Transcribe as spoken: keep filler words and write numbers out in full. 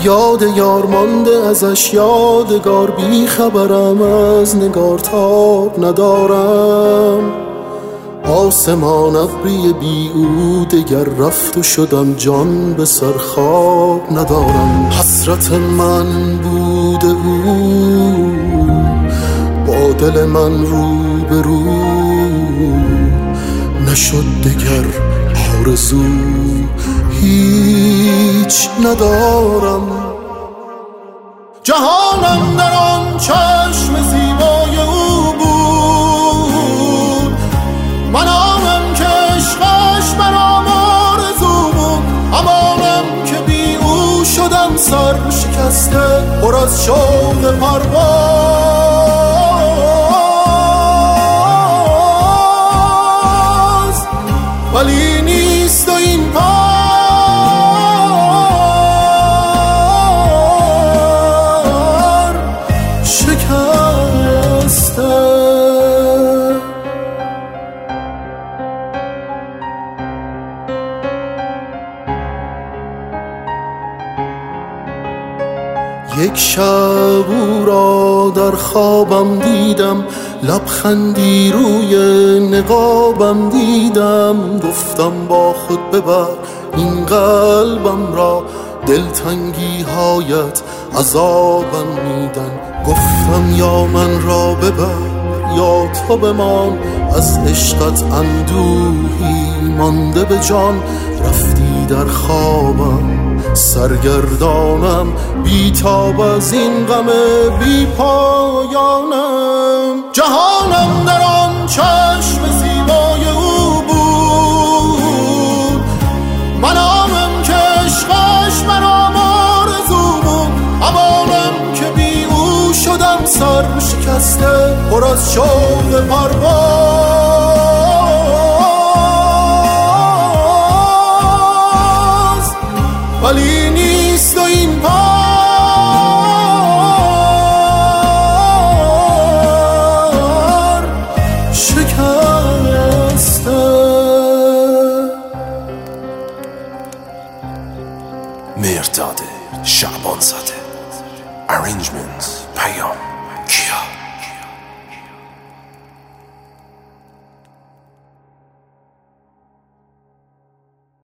یاد یار مانده ازش یادگار، بی خبرم از نگار تاب ندارم. آسمان ابری بی او دگر رفت و شدم جان به سر خواب ندارم. حسرت من بوده او با دل من رو به رو، نشد دگر آرزو هیچ ندارم. جهانم در آن چشم زیبای او بود، منامم که عشقش برام آرزو بود. امانم که بی او شدم سر شکسته پر از شوق پرواز، ولی نیست و این پا یک شب او را در خوابم دیدم، لبخندی روی نقابم دیدم. گفتم با خود ببر این قلبم را، دلتنگی هایت عذابم میدن. گفتم یا من را ببر یا تو بمان، از عشقت اندوهی مانده به جان. رفتی در خوابم سرگردانم، بیتاب از این غم بی پایانم. جهانم در آن چشم زیبای او بود، منامم که عشقش برام آرزو بود. امانم که بی او شدم سر شکسته پر از شوق پرواز، ولی نیست و این پار شکسته. مرداد شعبان زاده، Arrangements پیام کیا.